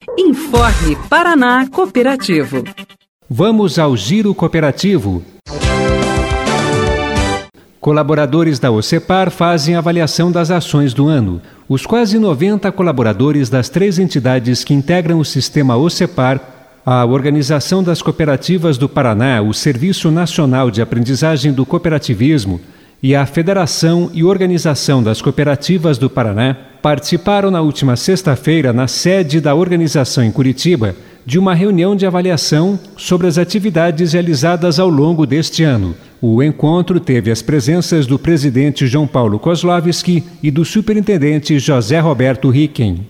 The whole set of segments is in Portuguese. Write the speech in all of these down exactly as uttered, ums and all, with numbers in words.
Informe Paraná Cooperativo. Vamos ao Giro Cooperativo. Colaboradores da OCEPAR fazem avaliação das ações do ano. Os quase noventa colaboradores das três entidades que integram o sistema OCEPAR, a Organização das Cooperativas do Paraná, o Serviço Nacional de Aprendizagem do Cooperativismo e a Federação e Organização das Cooperativas do Paraná, participaram na última sexta-feira, na sede da organização em Curitiba, de uma reunião de avaliação sobre as atividades realizadas ao longo deste ano. O encontro teve as presenças do presidente João Paulo Kozlovski e do superintendente José Roberto Ricken.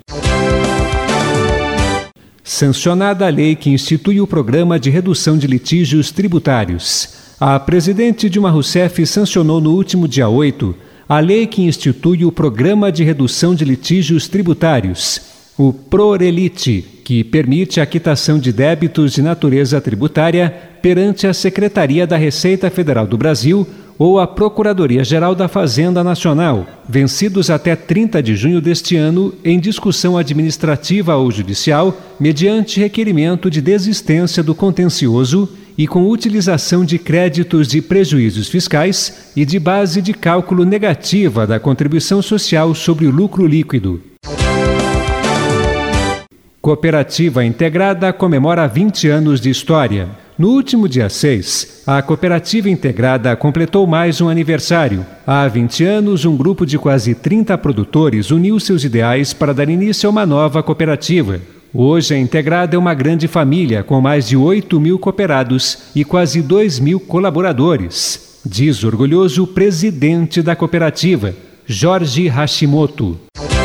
Sancionada a lei que institui o Programa de Redução de Litígios Tributários. A presidente Dilma Rousseff sancionou no último dia oito a lei que institui o Programa de Redução de Litígios Tributários, o PRORELIT, que permite a quitação de débitos de natureza tributária perante a Secretaria da Receita Federal do Brasil ou a Procuradoria-Geral da Fazenda Nacional, vencidos até trinta de junho deste ano em discussão administrativa ou judicial, mediante requerimento de desistência do contencioso e com utilização de créditos de prejuízos fiscais e de base de cálculo negativa da contribuição social sobre o lucro líquido. Cooperativa Integrada comemora vinte anos de história. No último dia seis, a Cooperativa Integrada completou mais um aniversário. Há vinte anos, um grupo de quase trinta produtores uniu seus ideais para dar início a uma nova cooperativa. Hoje, a Integrada é uma grande família, com mais de oito mil cooperados e quase dois mil colaboradores, diz o orgulhoso presidente da cooperativa, Jorge Hashimoto.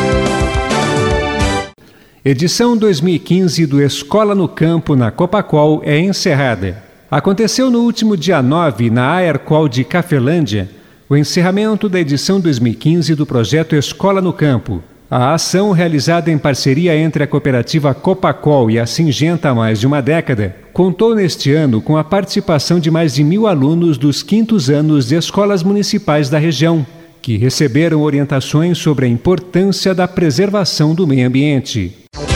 Edição dois mil e quinze do Escola no Campo na Copacol é encerrada. Aconteceu no último dia nove, na Aercol de Cafelândia, o encerramento da edição dois mil e quinze do projeto Escola no Campo. A ação, realizada em parceria entre a cooperativa Copacol e a Singenta há mais de uma década, contou neste ano com a participação de mais de mil alunos dos quintos anos de escolas municipais da região, que receberam orientações sobre a importância da preservação do meio ambiente.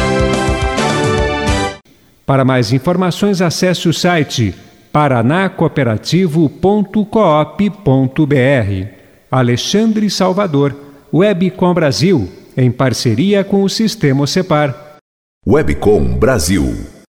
Para mais informações, acesse o site paraná cooperativo ponto coop ponto br. Alexandre Salvador, Webcom Brasil, em parceria com o Sistema OCEPAR. Webcom Brasil.